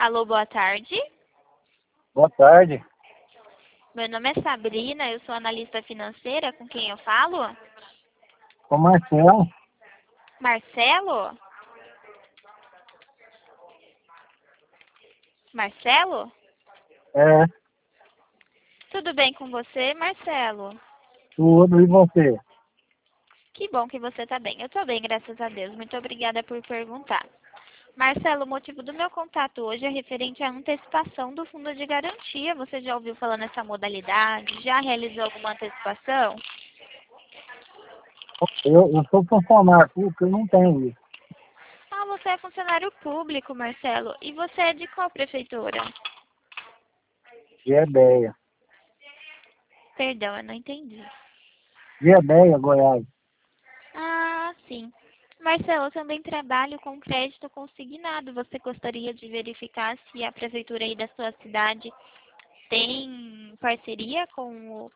Alô, boa tarde. Boa tarde. Meu nome é Sabrina, eu sou analista financeira. Com quem eu falo? Ô Marcelo, Marcelo? Marcelo? é, Tudo bem com você, Marcelo? tudo e você? Que bom que você está bem. Eu estou bem, graças a Deus. Muito obrigada por perguntar. Marcelo, o motivo do meu contato hoje é referente à antecipação do fundo de garantia. Você já ouviu falar nessa modalidade? Já realizou alguma antecipação? Eu sou funcionário público, eu não tenho isso. Ah, você é funcionário público, Marcelo. E você é de qual prefeitura? De Ideia. Perdão, eu não entendi. De Ideia, Goiás. Ah, sim. Marcelo, eu também trabalho com crédito consignado. Você gostaria de verificar se a prefeitura aí da sua cidade tem parceria com o